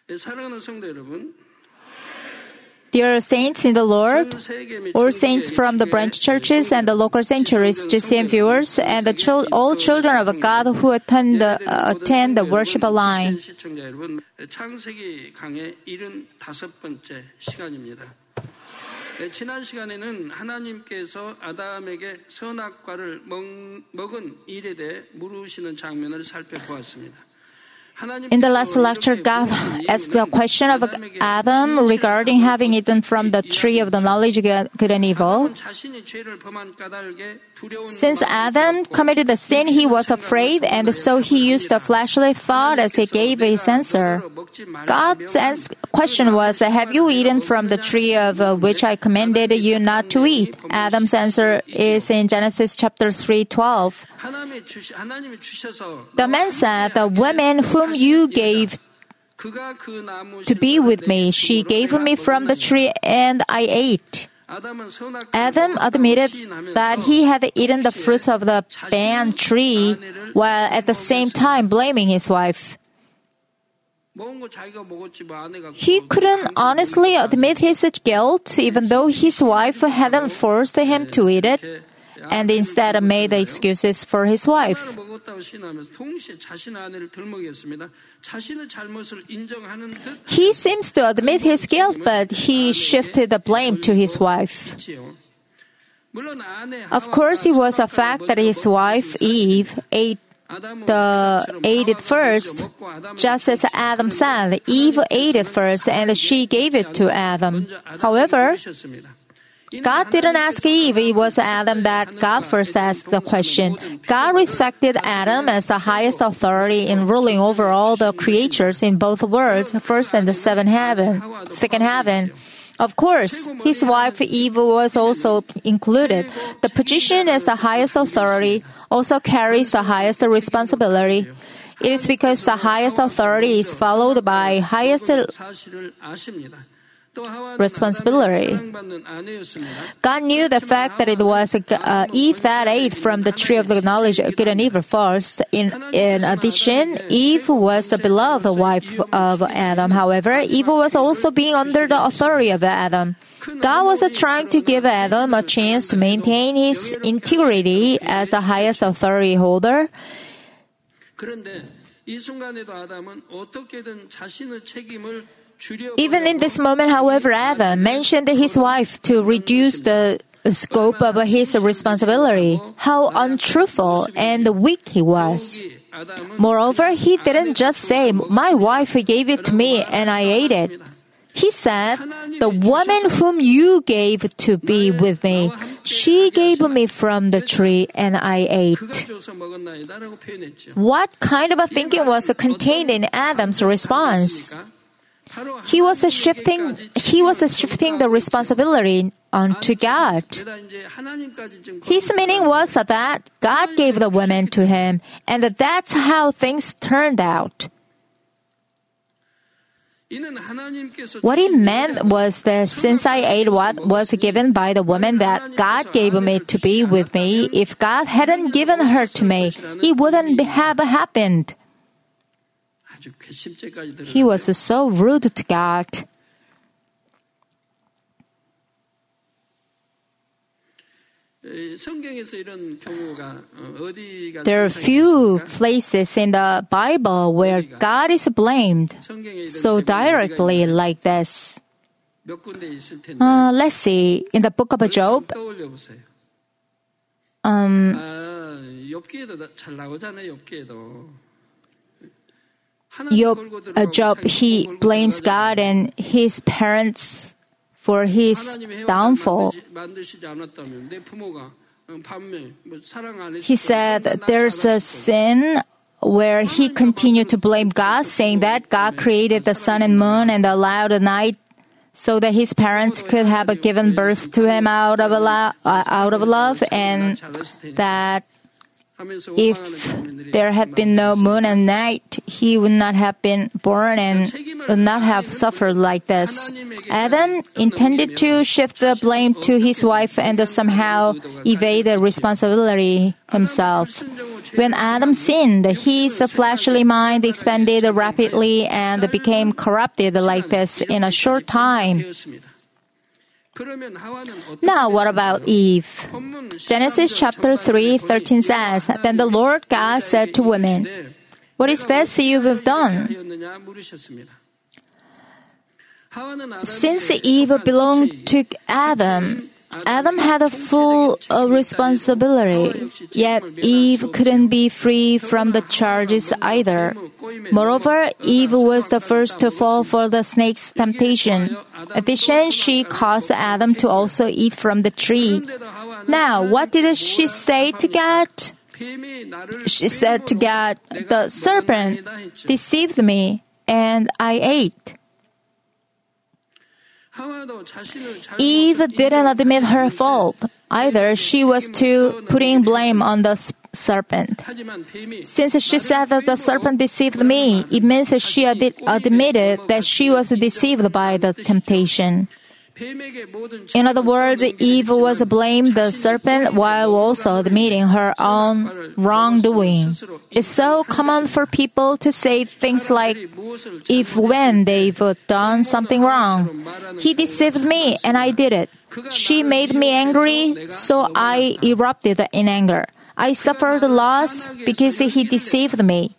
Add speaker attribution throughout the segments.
Speaker 1: 사랑하는 성도 여러분,
Speaker 2: Dear saints in the Lord, all saints from the branch churches and the local sanctuaries, GCN viewers, and all children of God who attend the worship line.
Speaker 1: 시청자 여러분, 창세기 강의 75번째 시간입니다. 지난 시간에는 하나님께서 아담에게 선악과를 먹은 일에 대해 물으시는 장면을 살펴보았습니다.
Speaker 2: In the last lecture, God asked the question of Adam regarding having eaten from the tree of the knowledge of good and evil. Since Adam committed the sin, he was afraid, and so he used a fleshly thought as he gave his answer. God's question was, "Have you eaten from the tree of which I commanded you not to eat?" Adam's answer is in Genesis chapter 3:12. The man said, "The woman whom you gave to be with me, she gave me from the tree and I ate." Adam admitted that he had eaten the fruits of the banned tree while at the same time blaming his wife. He couldn't honestly admit his guilt even though his wife hadn't forced him to eat it, and instead made excuses for his wife. He seems to admit his guilt, but he shifted the blame to his wife. Of course, it was a fact that his wife, Eve, ate it first. Just as Adam said, Eve ate it first and she gave it to Adam. However, God didn't ask Eve, it was Adam that God first asked the question. God respected Adam as the highest authority in ruling over all the creatures in both worlds, first and the second heaven. Of course, his wife Eve was also included. The position as the highest authority also carries the highest responsibility. It is because the highest authority is followed by highest responsibility. God knew the fact that it was Eve that ate from the tree of the knowledge of good and evil first. In addition, Eve was the beloved wife of Adam. However, Eve was also being under the authority of Adam. God was trying to give Adam a chance to maintain his integrity as the highest authority holder. Even in this moment, however, Adam mentioned his wife to reduce the scope of his responsibility. How untruthful and weak he was. Moreover, he didn't just say, "My wife gave it to me and I ate it." He said, "The woman whom you gave to be with me, she gave me from the tree and I ate." What kind of a thinking was contained in Adam's response? He was shifting the responsibility onto God. His meaning was that God gave the woman to him, and that's how things turned out. What he meant was that since I ate what was given by the woman that God gave me to be with me, if God hadn't given her to me, it wouldn't have happened. He was so rude to God. There are few places in the Bible where God is blamed so directly like this. Let's see. In the book of Job, Job, he blames God and his parents for his downfall. He said there's a sin where he continued to blame God, saying that God created the sun and moon and allowed the night so that his parents could have given birth to him out of love, and that if there had been no moon and night, he would not have been born and would not have suffered like this. Adam intended to shift the blame to his wife and somehow evade the responsibility himself. When Adam sinned, his fleshly mind expanded rapidly and became corrupted like this in a short time. Now, what about Eve? Genesis chapter 3:13 says, Then the Lord God said to women, What is this you have done? Since Eve belonged to Adam, Adam had a full responsibility, yet Eve couldn't be free from the charges either. Moreover, Eve was the first to fall for the snake's temptation. In addition, she caused Adam to also eat from the tree. Now, what did she say to God? She said to God, The serpent deceived me, and I ate. Eve didn't admit her fault. Either she was too putting blame on the serpent. Since she said that the serpent deceived me, it means that she admitted that she was deceived by the temptation. In other words, Eve was blamed the serpent while also admitting her own wrongdoing. It's so common for people to say things like, if when they've done something wrong, he deceived me and I did it. She made me angry, so I erupted in anger. I suffered loss because he deceived me.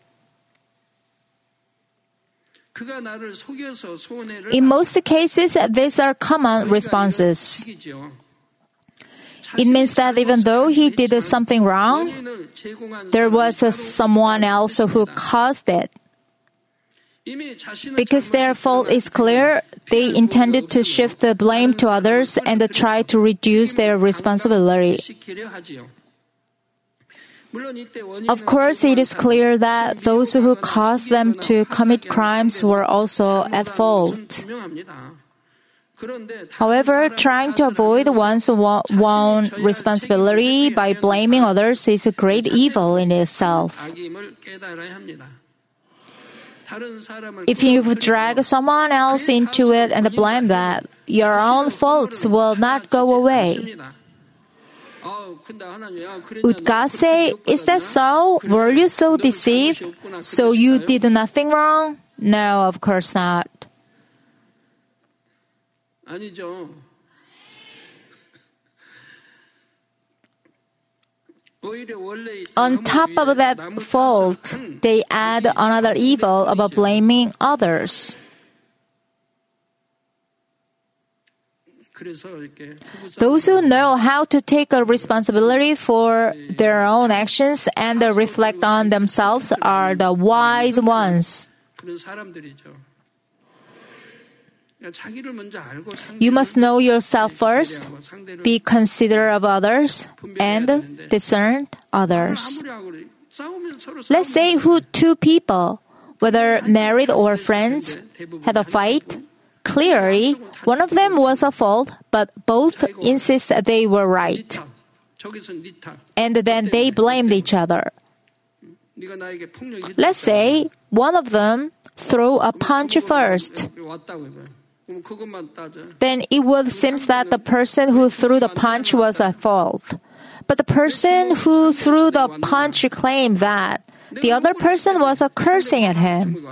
Speaker 2: In most cases, these are common responses. It means that even though he did something wrong, there was someone else who caused it. Because their fault is clear, they intended to shift the blame to others and try to reduce their responsibility. Of course, it is clear that those who caused them to commit crimes were also at fault. However, trying to avoid one's own responsibility by blaming others is a great evil in itself. If you drag someone else into it and blame that, your own faults will not go away. Would God say, is that so? Were you so deceived? So you did nothing wrong? No, of course not. On top of that fault, they add another evil of blaming others. Those who know how to take a responsibility for their own actions and reflect on themselves are the wise ones. You must know yourself first, be considerate of others, and discern others. Let's say two people, whether married or friends, had a fight. Clearly, one of them was at fault, but both insist that they were right. And then they blamed each other. Let's say one of them threw a punch first. Then it would seem that the person who threw the punch was at fault. But the person who threw the punch claimed that the other person was cursing at him.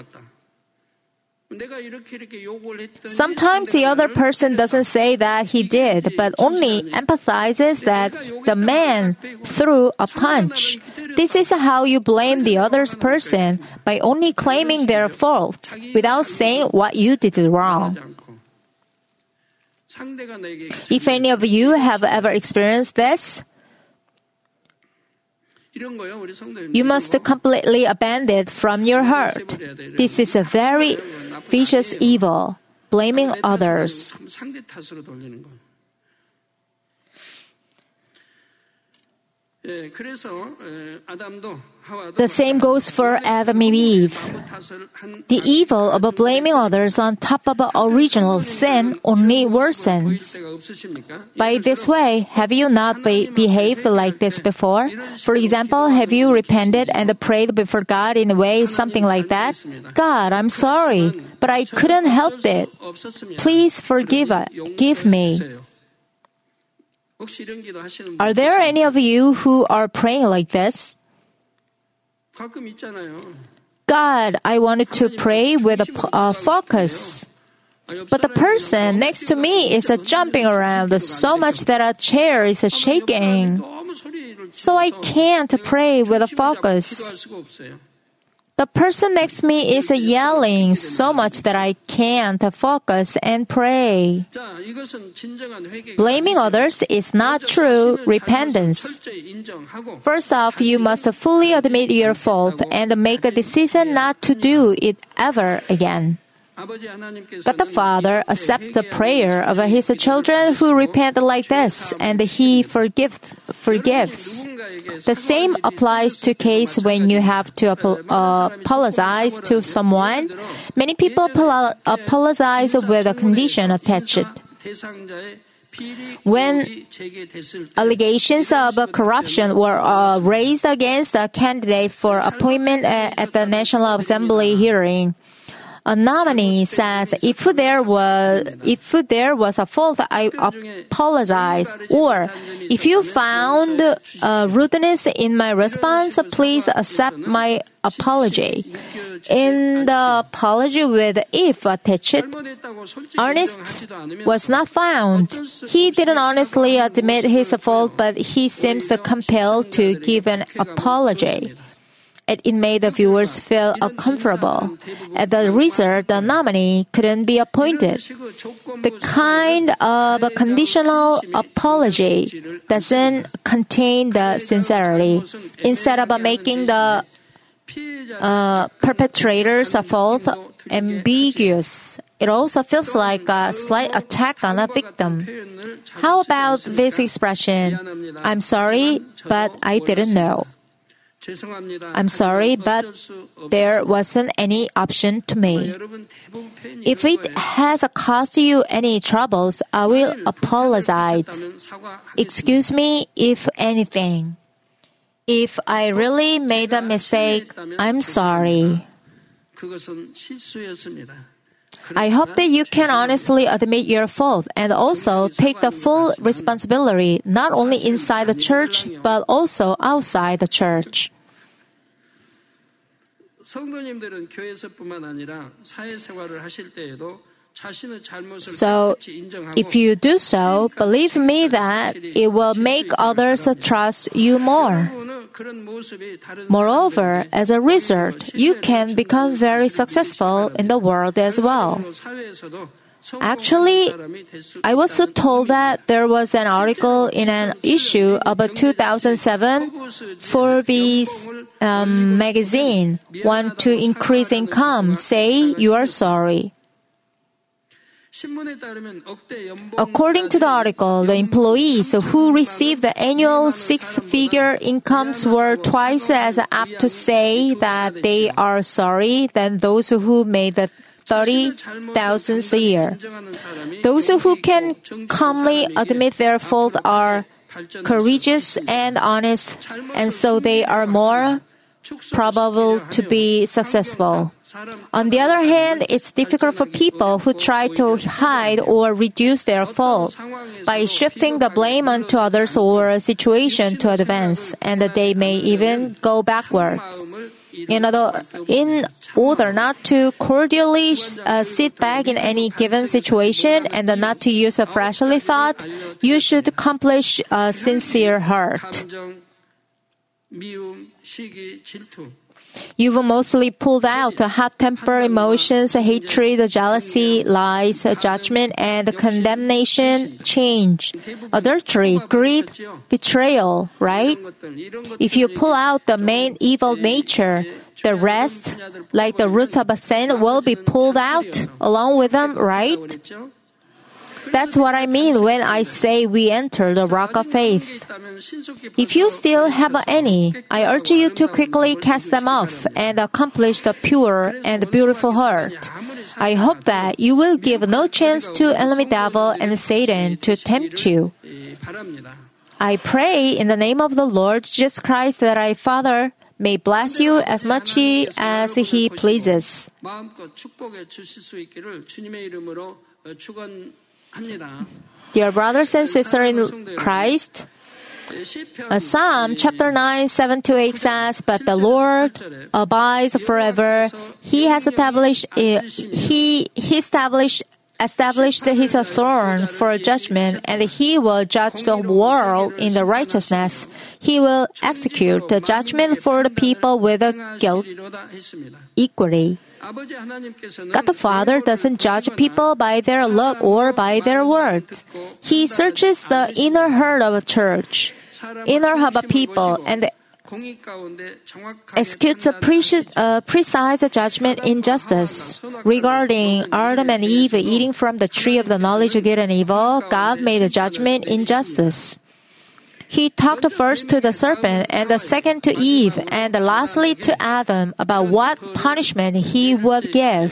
Speaker 2: Sometimes the other person doesn't say that he did, but only emphasizes that the man threw a punch. This is how you blame the other person, by only claiming their faults without saying what you did wrong. If any of you have ever experienced this, you must completely abandon it from your heart. This is a very vicious evil, blaming others. The same goes for Adam and Eve. The evil of blaming others on top of original sin only worsens. By this way, have you not behaved like this before? For example, have you repented and prayed before God in a way something like that? God, I'm sorry, but I couldn't help it. Please forgive me. Are there any of you who are praying like this?
Speaker 1: 가끔 있잖아요.
Speaker 2: God, I wanted to pray with a focus. But the person next to me is jumping around so much that a chair is shaking. So I can't pray with a focus. The person next to me is yelling so much that I can't focus and pray. Blaming others is not true repentance. First off, you must fully admit your fault and make a decision not to do it ever again. God the Father accepts the prayer of His children who repent like this, and He forgives. The same applies to case when you have to apologize to someone. Many people apologize with a condition attached. When allegations of corruption were raised against a candidate for appointment at the National Assembly hearing, a nominee says, if there was a fault, I apologize. Or, if you found rudeness in my response, please accept my apology. In the apology with if attached, honest was not found. He didn't honestly admit his fault, but he seems compelled to give an apology. It made the viewers feel uncomfortable. As a result, the nominee couldn't be appointed. The kind of a conditional apology doesn't contain the sincerity. Instead of making the perpetrator's fault ambiguous, it also feels like a slight attack on a victim. How about this expression, I'm sorry, but I didn't know? I'm sorry, but there wasn't any option to me. If it has caused you any troubles, I will apologize. Excuse me if anything. If I really made a mistake, I'm sorry. I hope that you can honestly admit your fault and also take the full responsibility, not only inside the church, but also outside the church. So, if you do so, believe me that it will make others trust you more. Moreover, as a result, you can become very successful in the world as well. Actually, I was told that there was an article in an issue of a 2007 Forbes magazine. Want to increase income? Say you are sorry. According to the article, the employees who received the annual six-figure incomes were twice as apt to say that they are sorry than those who made the 30,000 a year. Those who can calmly admit their fault are courageous and honest, and so they are more probable to be successful. On the other hand, it's difficult for people who try to hide or reduce their fault by shifting the blame onto others or a situation to advance, and they may even go backwards. In order not to cordially sit back in any given situation and not to use a fleshly thought, you should accomplish a sincere heart. You've mostly pulled out hot-temper emotions, hatred, jealousy, lies, judgment, and condemnation, change, adultery, greed, betrayal, right? If you pull out the main evil nature, the rest, like the roots of a sin, will be pulled out along with them, right? That's what I mean when I say we enter the rock of faith. If you still have any, I urge you to quickly cast them off and accomplish the pure and beautiful heart. I hope that you will give no chance to enemy devil and Satan to tempt you. I pray in the name of the Lord Jesus Christ that our Father may bless you as much as He pleases. Dear brothers and sisters in Christ, Psalm chapter 9, 7-8 says, "But the Lord abides forever. He has established his throne for judgment, and he will judge the world in the righteousness. He will execute the judgment for the people with guilt equity." God the Father doesn't judge people by their look or by their words. He searches the inner heart of a church, inner heart of people, and executes a precise judgment in justice. Regarding Adam and Eve eating from the tree of the knowledge of good and evil, God made a judgment in justice. He talked first to the serpent, and the second to Eve, and lastly to Adam about what punishment he would give.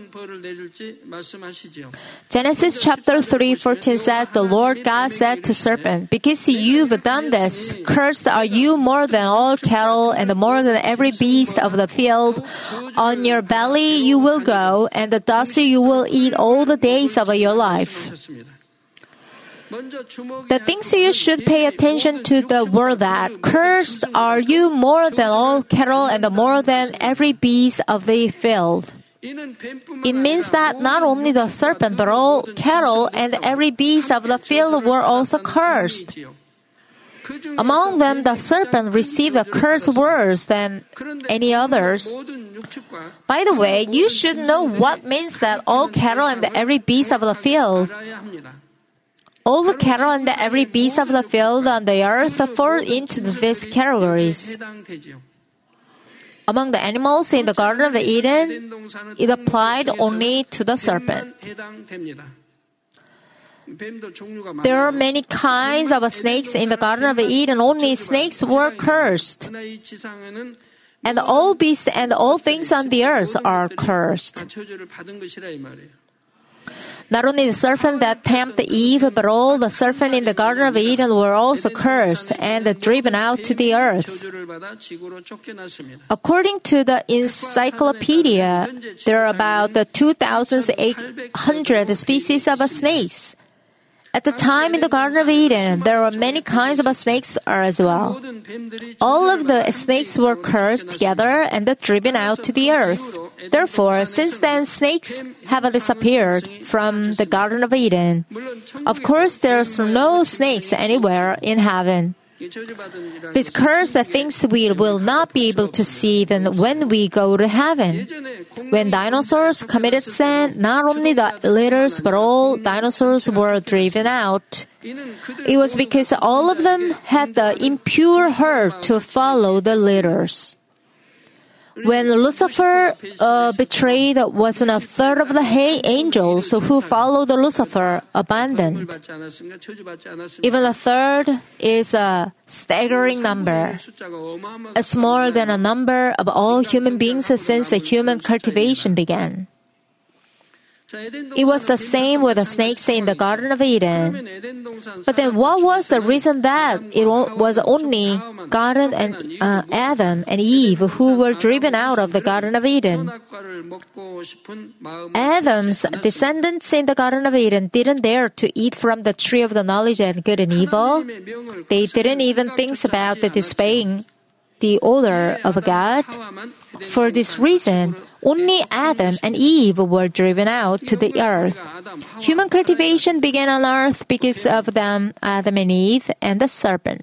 Speaker 2: Genesis chapter 3:14 says, "The Lord God said to serpent, because you've done this, cursed are you more than all cattle and more than every beast of the field. On your belly you will go, and the dust you will eat all the days of your life." The things you should pay attention to the word that, "Cursed are you more than all cattle and more than every beast of the field." It means that not only the serpent, but all cattle and every beast of the field were also cursed. Among them, the serpent received a curse worse than any others. By the way, you should know what means that all cattle and every beast of the field. All the cattle and every beast of the field on the earth fall into these categories. Among the animals in the Garden of Eden, it applied only to the serpent. There are many kinds of snakes in the Garden of Eden. Only snakes were cursed. And all beasts and all things on the earth are cursed. Not only the serpent that tempted Eve, but all the serpent in the Garden of Eden were also cursed and driven out to the earth. According to the encyclopedia, there are about 2,800 species of snakes. At the time in the Garden of Eden, there were many kinds of snakes as well. All of the snakes were cursed together and driven out to the earth. Therefore, since then, snakes have disappeared from the Garden of Eden. Of course, there's no snakes anywhere in heaven. This curse that things we will not be able to see even when we go to heaven. When dinosaurs committed sin, not only the leaders but all dinosaurs were driven out. It was because all of them had the impure heart to follow the leaders. When Lucifer betrayed, wasn't a third of the angels who followed Lucifer abandoned. Even a third is a staggering number. It's more than a number of all human beings since human cultivation began. It was the same with the snakes in the Garden of Eden. But then what was the reason that it was only God and Adam and Eve who were driven out of the Garden of Eden? Adam's descendants in the Garden of Eden didn't dare to eat from the tree of the knowledge of good and evil. They didn't even think about disobeying the order of God. For this reason, only Adam and Eve were driven out to the earth. Human cultivation began on earth because of them, Adam and Eve, and the serpent.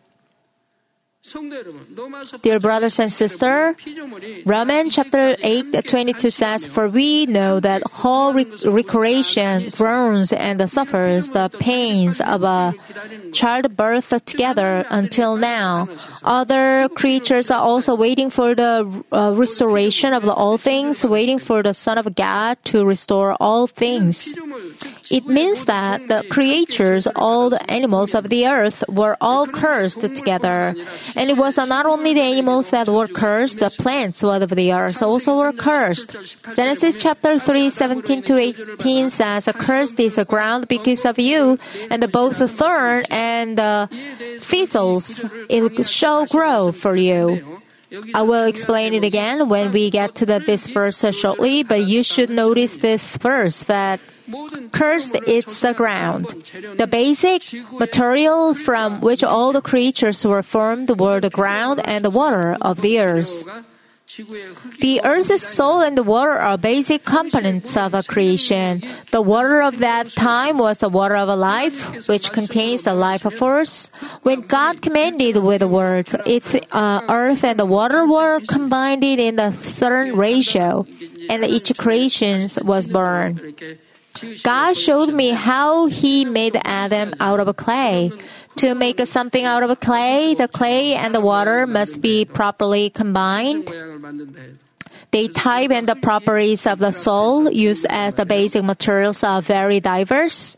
Speaker 2: Dear brothers and sisters, Romans chapter 8:22 says, "For we know that whole recreation groans and suffers the pains of a childbirth together until now. Other creatures are also waiting for the restoration of all things, waiting for the Son of God to restore all things." It means that the creatures, all the animals of the earth, were all cursed together. And it was not only the animals that were cursed, the plants of the earth also were cursed. Genesis chapter 3:17-18 says, "Cursed is the ground because of you, and both the thorn and the thistles it shall grow for you. I will explain it again when we get to this verse shortly, but you should notice this verse that cursed is the ground. The basic material from which all the creatures were formed were the ground and the water of the earth. The earth's soil and the water are basic components of a creation. The water of that time was the water of life, which contains the life force. When God commanded with the words, its earth and the water were combined in a certain ratio, and each creation was born. God showed me how He made Adam out of clay. To make something out of clay, the clay and the water must be properly combined. The type and the properties of the soil used as the basic materials are very diverse.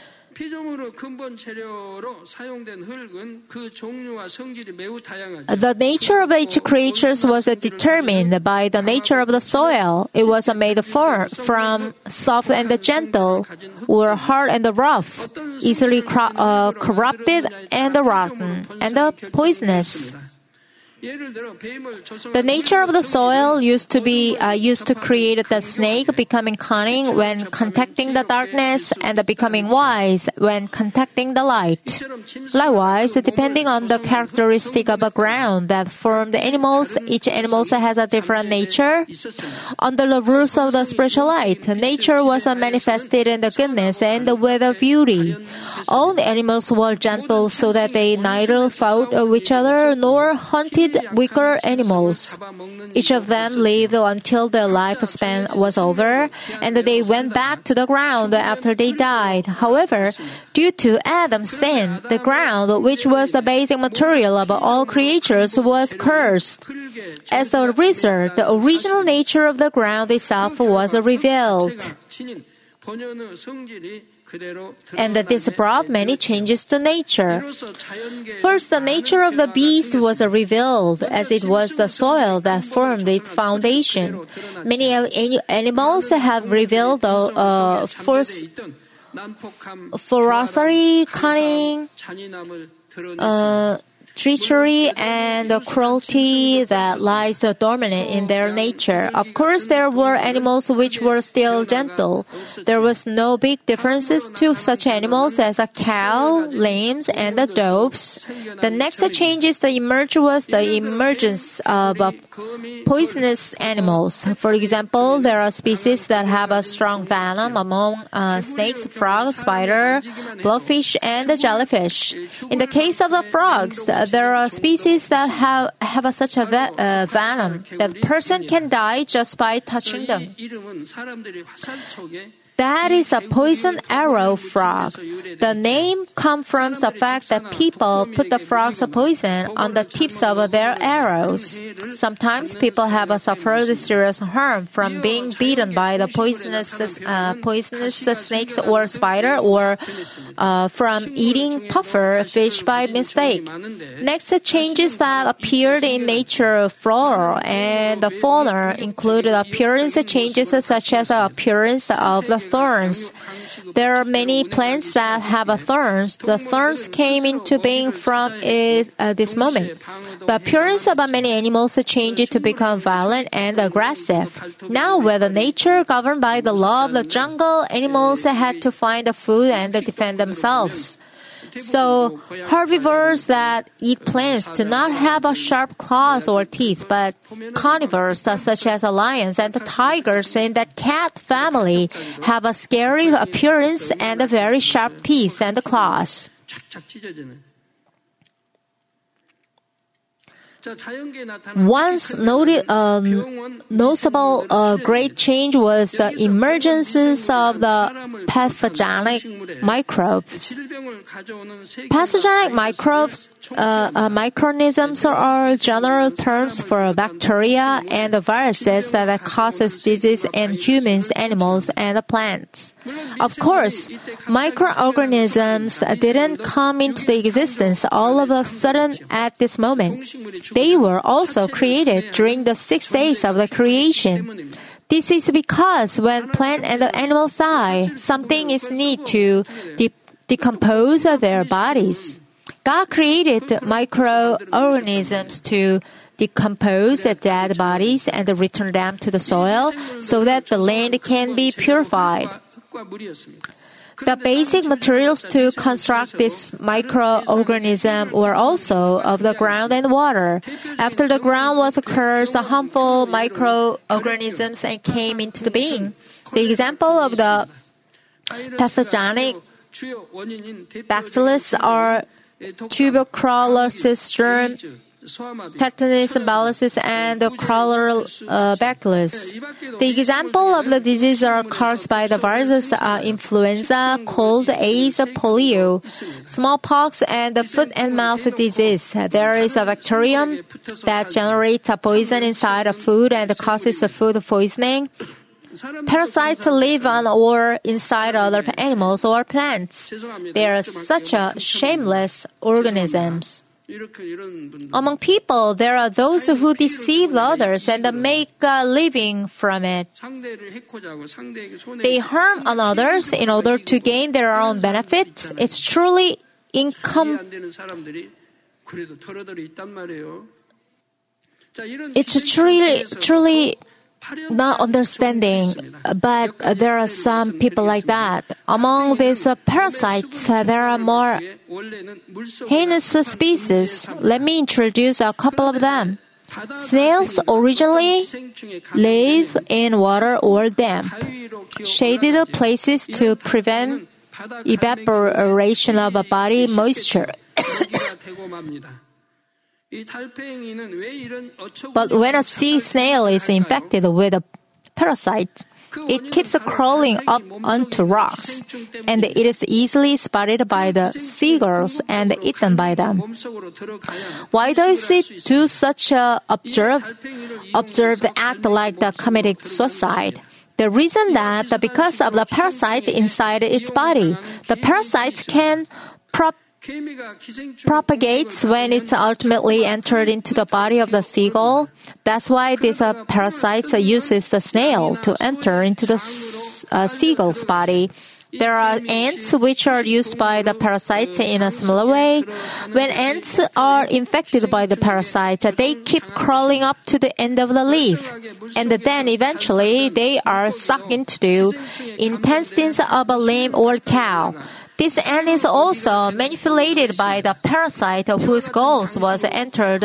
Speaker 2: The nature of each creature was determined by the nature of the soil. It was made from soft and gentle, or hard and rough, easily corrupted and rotten, and poisonous. The nature of the soil used to create the snake becoming cunning when contacting the darkness and becoming wise when contacting the light. Likewise, depending on the characteristic of a ground that formed animals, each animal has a different nature. Under the rules of the spiritual light, nature was manifested in the goodness and with the beauty. All the animals were gentle so that they neither fought with each other nor hunted weaker animals. Each of them lived until their lifespan was over, and they went back to the ground after they died. However, due to Adam's sin, the ground, which was the basic material of all creatures, was cursed. As a result, the original nature of the ground itself was revealed. And this brought many changes to nature. First, the nature of the beast was revealed, as it was the soil that formed its foundation. Many animals have revealed ferocity, cunning, treachery, and cruelty that lies dominant in their nature. Of course, there were animals which were still gentle. There was no big differences to such animals as a cow, lambs, and the doves. The next changes that emerged was the emergence of poisonous animals. For example, there are species that have a strong venom among snakes, frogs, spider, blowfish, and the jellyfish. In the case of the frogs, there are species that have such a venom that a person can die just by touching them. That is a poison arrow frog. The name comes from the fact that people put the frog's poison on the tips of their arrows. Sometimes people have suffered serious harm from being bitten by the poisonous snakes or spider, or from eating puffer fish by mistake. Next, changes that appeared in nature, flora and the fauna, included appearance changes such as the appearance of the thorns. There are many plants that have thorns. The thorns came into being from this moment. The appearance of many animals changed to become violent and aggressive. Now, with nature governed by the law of the jungle, animals had to find food and defend themselves. So, herbivores that eat plants do not have sharp claws or teeth, but carnivores such as lions and tigers in the cat family have a scary appearance and very sharp teeth and claws. Once noticeable great change was the emergence of the pathogenic microbes. Pathogenic microorganisms are general terms for bacteria and viruses that causes disease in humans, animals, and plants. Of course, microorganisms didn't come into existence all of a sudden at this moment. They were also created during the 6 days of the creation. This is because when plants and animals die, something is needed to decompose their bodies. God created microorganisms to decompose the dead bodies and return them to the soil so that the land can be purified. The basic materials to construct this microorganism were also of the ground and water. After the ground was cursed, the harmful microorganisms came into being. The example of the pathogenic bacillus are tuberculosis germ, tetanus embolism, and the cholera bacillus. The example of the diseases are caused by the viruses are influenza, cold, AIDS, polio, smallpox, and the foot and mouth disease. There is a bacterium that generates a poison inside a food and causes food poisoning. Parasites live on or inside other animals or plants. They are such shameless organisms. Among people, there are those who deceive others and make a living from it. They harm on others in order to gain their own benefit. It's truly truly not understanding, but there are some people like that. Among these parasites, there are more heinous species. Let me introduce a couple of them. Snails originally live in water or damp, shaded places to prevent evaporation of body moisture. But when a sea snail is infected with a parasite, it keeps crawling up onto rocks, and it is easily spotted by the seagulls and eaten by them. Why does it do such a observed act like the committed suicide? The reason that because of the parasite inside its body, the parasites can propagates when it's ultimately entered into the body of the seagull. That's why this parasite uses the snail to enter into the seagull's body. There are ants which are used by the parasites in a similar way. When ants are infected by the parasites, they keep crawling up to the end of the leaf, and then eventually they are sucked into the intestines of a lamb or cow. This ant is also manipulated by the parasite whose goals was entered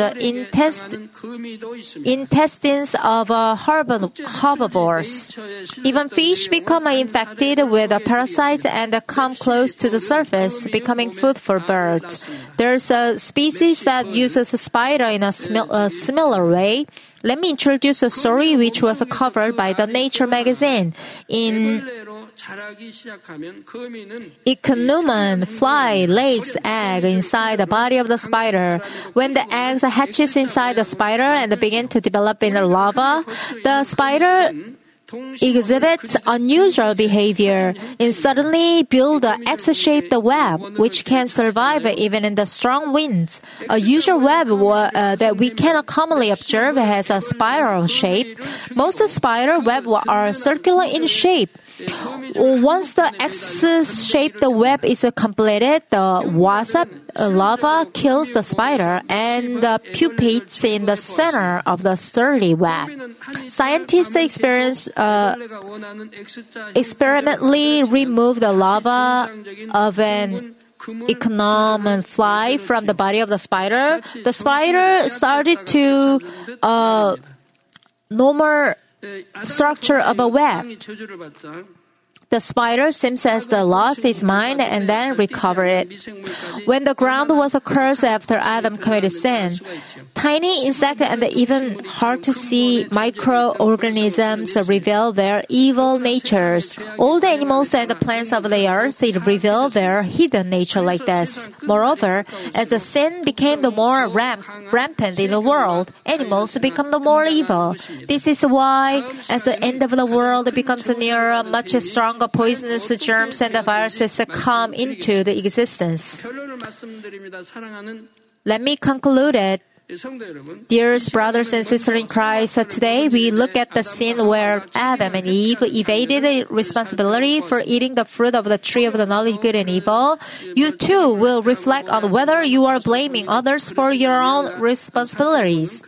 Speaker 2: intestines of herbivores. Even fish become infected with the parasites and come close to the surface, becoming food for birds. There's a species that uses a spider in a similar way. Let me introduce a story which was covered by the Nature magazine. In Ichneumon fly lays egg inside the body of the spider. When the eggs hatches inside the spider and begin to develop in the larva, the spider exhibits unusual behavior and suddenly build an X-shaped web which can survive even in the strong winds. A usual web that we cannot commonly observe has a spiral shape. Most spider web are circular in shape. Once the X-shaped web is completed, the wasp larva kills the spider and pupates in the center of the sturdy web. Scientists experimentally remove the larva of an Ichneumon fly from the body of the spider. The spider started to normal structure of a web. The spider seems as the lost his mind and then recovered it. When the ground was cursed after Adam committed sin, tiny insects and even hard to see microorganisms reveal their evil natures. All the animals and the plants of the earth reveal their hidden nature like this. Moreover, as the sin became the more rampant in the world, animals become the more evil. This is why, as the end of the world becomes nearer, much stronger poisonous germs and viruses come into the existence. Let me conclude it. Dearest brothers and sisters in Christ, today we look at the sin where Adam and Eve evaded the responsibility for eating the fruit of the tree of the knowledge of good and evil. You too will reflect on whether you are blaming others for your own responsibilities.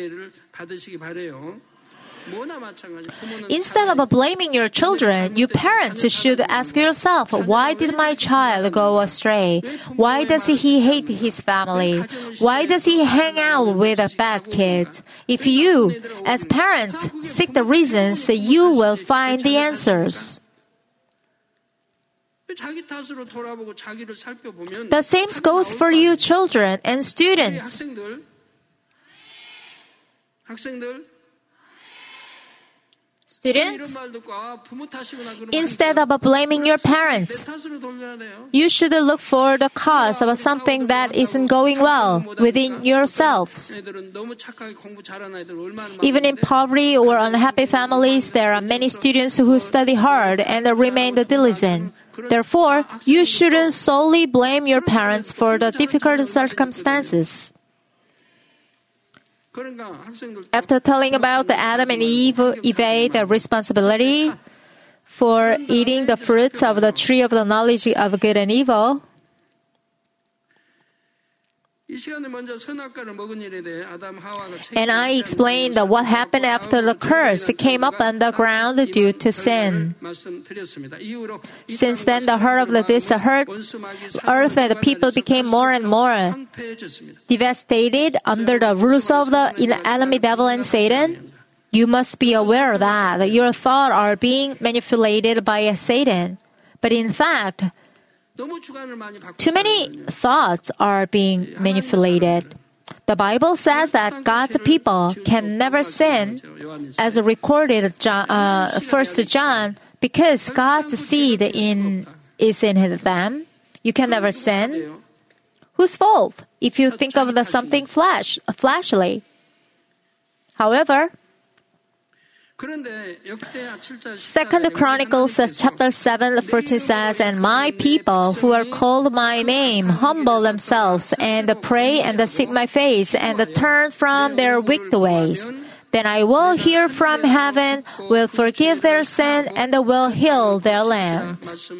Speaker 2: Instead of blaming your children, you parents should ask yourself, why did my child go astray? Why does he hate his family? Why does he hang out with bad kids? If you, as parents, seek the reasons, you will find the answers. The same goes for you children and students. Students, instead of blaming your parents, you should look for the cause of something that isn't going well within yourselves. Even in poverty or unhappy families, there are many students who study hard and remain diligent. Therefore, you shouldn't solely blame your parents for the difficult circumstances. After telling about the Adam and Eve evade the responsibility for eating the fruits of the tree of the knowledge of good and evil, and I explained what happened after the curse came up on the ground due to sin. Since then, the hurt of this earth and the people became more and more devastated under the rules of the enemy devil and Satan. You must be aware that your thoughts are being manipulated by Satan. But in fact, too many thoughts are being manipulated. The Bible says that God's people can never sin, as recorded in 1 John, because God's seed is in them. You can never sin. Whose fault if you think of something fleshly? However, 2 Chronicles chapter 7:14 says, "And my people who are called my name humble themselves and pray and seek my face and turn from their wicked ways. Then I will hear from heaven, will forgive their sin, and will heal their land."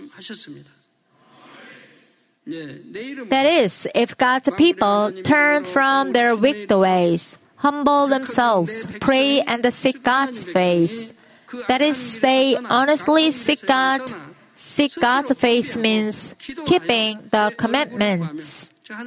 Speaker 2: That is, if God's people turn from their wicked ways, humble themselves, pray and seek God's face. That is, they honestly seek God. Seek God's face means keeping the commandments.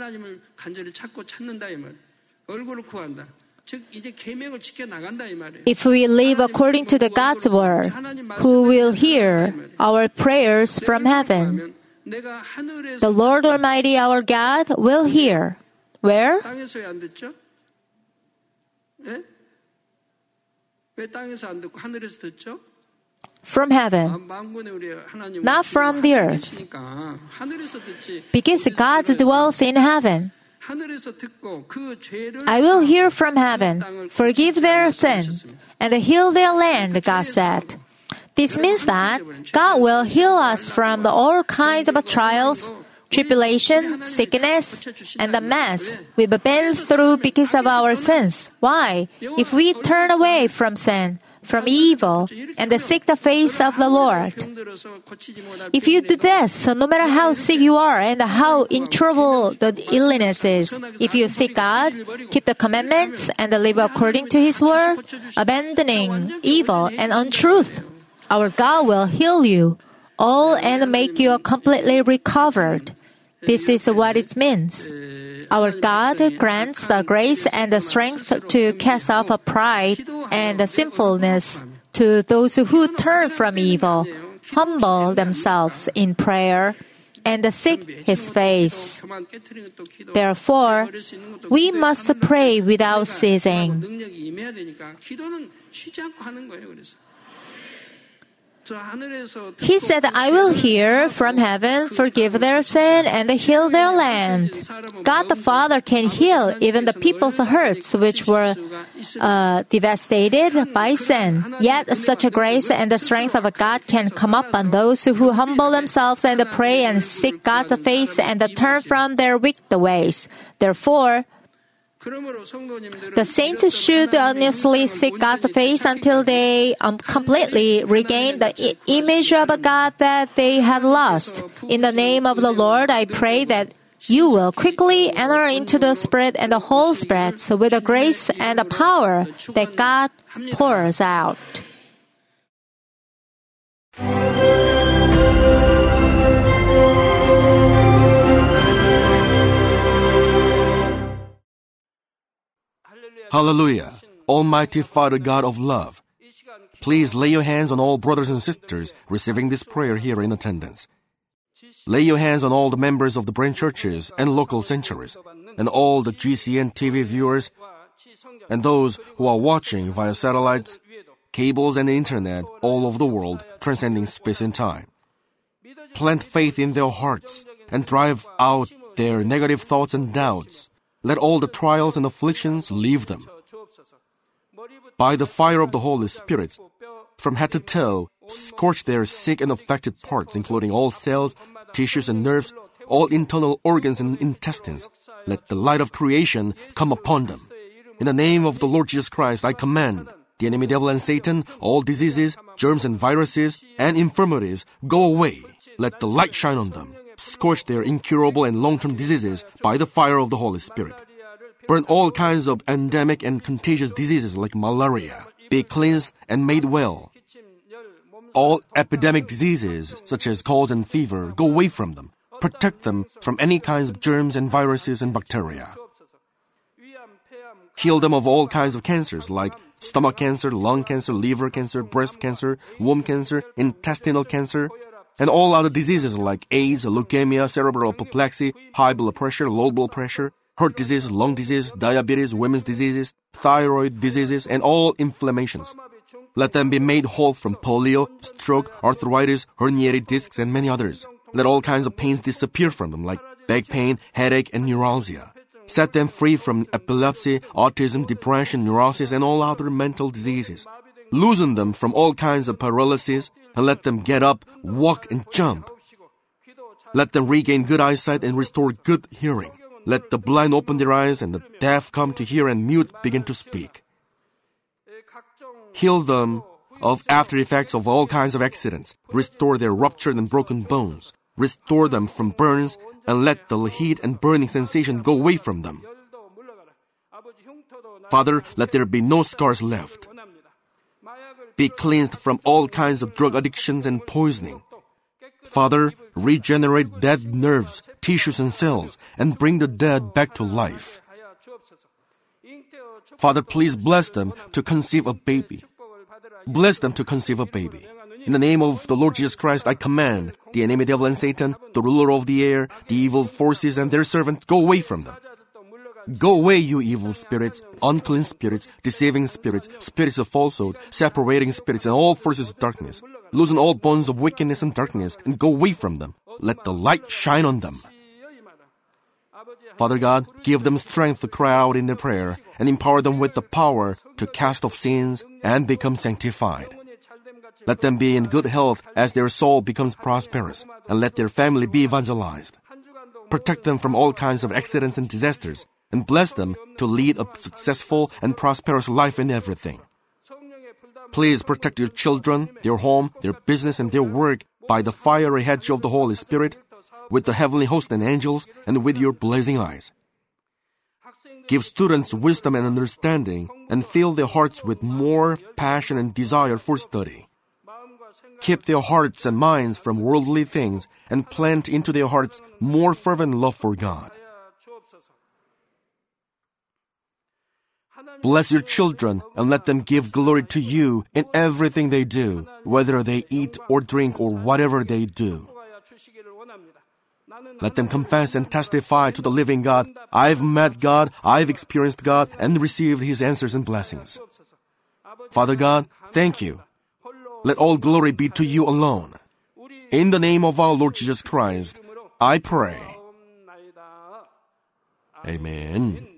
Speaker 2: If we live according to God's word, who will hear our prayers from heaven? The Lord Almighty our God will hear. Where? From heaven, not from the earth. Because God dwells in heaven. I will hear from heaven, forgive their sin, and heal their land, God said. This means that God will heal us from all kinds of trials, tribulation, sickness, and the mess we've been through because of our sins. Why? If we turn away from sin, from evil, and seek the face of the Lord. If you do this, no matter how sick you are and how incurable the illness is, if you seek God, keep the commandments, and live according to His word, abandoning evil and untruth, our God will heal you all and make you completely recovered. This is what it means. Our God grants the grace and the strength to cast off pride and sinfulness to those who turn from evil, humble themselves in prayer, and seek His face. Therefore, we must pray without ceasing. He said, I will hear from heaven, forgive their sin, and heal their land. God the Father can heal even the people's hurts which were devastated by sin. Yet such a grace and the strength of God can come up on those who humble themselves and pray and seek God's face and turn from their wicked ways. Therefore, The saints should earnestly seek God's face until they completely regain the image of God that they had lost. In the name of the Lord, I pray that you will quickly enter into the Spirit and the whole Spirit with the grace and the power that God pours out.
Speaker 3: Hallelujah! Almighty Father God of love, please lay your hands on all brothers and sisters receiving this prayer here in attendance. Lay your hands on all the members of the branch churches and local sanctuaries, and all the GCN TV viewers, and those who are watching via satellites, cables, and the internet all over the world, transcending space and time. Plant faith in their hearts and drive out their negative thoughts and doubts. Let all the trials and afflictions leave them. By the fire of the Holy Spirit, from head to toe, scorch their sick and affected parts, including all cells, tissues and nerves, all internal organs and intestines. Let the light of creation come upon them. In the name of the Lord Jesus Christ, I command the enemy devil and Satan, all diseases, germs and viruses, and infirmities, go away. Let the light shine on them. Scorch their incurable and long-term diseases by the fire of the Holy Spirit. Burn all kinds of endemic and contagious diseases like malaria. Be cleansed and made well. All epidemic diseases, such as colds and fever, go away from them. Protect them from any kinds of germs and viruses and bacteria. Heal them of all kinds of cancers like stomach cancer, lung cancer, liver cancer, breast cancer, womb cancer, intestinal cancer, and all other diseases like AIDS, leukemia, cerebral apoplexy, high blood pressure, low blood pressure, heart disease, lung disease, diabetes, women's diseases, thyroid diseases, and all inflammations. Let them be made whole from polio, stroke, arthritis, herniated discs, and many others. Let all kinds of pains disappear from them like back pain, headache, and neuralgia. Set them free from epilepsy, autism, depression, neurosis, and all other mental diseases. Loosen them from all kinds of paralysis, and let them get up, walk, and jump. Let them regain good eyesight and restore good hearing. Let the blind open their eyes and the deaf come to hear and mute begin to speak. Heal them of after effects of all kinds of accidents. Restore their ruptured and broken bones. Restore them from burns and let the heat and burning sensation go away from them. Father, let there be no scars left. Be cleansed from all kinds of drug addictions and poisoning. Father, regenerate dead nerves, tissues, and cells, and bring the dead back to life. Father, please bless them to conceive a baby. Bless them to conceive a baby. In the name of the Lord Jesus Christ, I command the enemy devil and Satan, the ruler of the air, the evil forces, and their servants, go away from them. Go away, you evil spirits, unclean spirits, deceiving spirits, spirits of falsehood, separating spirits, and all forces of darkness. Loosen all bonds of wickedness and darkness, and go away from them. Let the light shine on them. Father God, give them strength to cry out in their prayer, and empower them with the power to cast off sins and become sanctified. Let them be in good health as their soul becomes prosperous, and let their family be evangelized. Protect them from all kinds of accidents and disasters, and bless them to lead a successful and prosperous life in everything. Please protect your children, their home, their business, and their work by the fiery hedge of the Holy Spirit, with the heavenly host and angels, and with your blazing eyes. Give students wisdom and understanding, and fill their hearts with more passion and desire for study. Keep their hearts and minds from worldly things, and plant into their hearts more fervent love for God. Bless your children and let them give glory to you in everything they do, whether they eat or drink or whatever they do. Let them confess and testify to the living God, I've met God, I've experienced God, and received His answers and blessings. Father God, thank you. Let all glory be to you alone. In the name of our Lord Jesus Christ, I pray. Amen.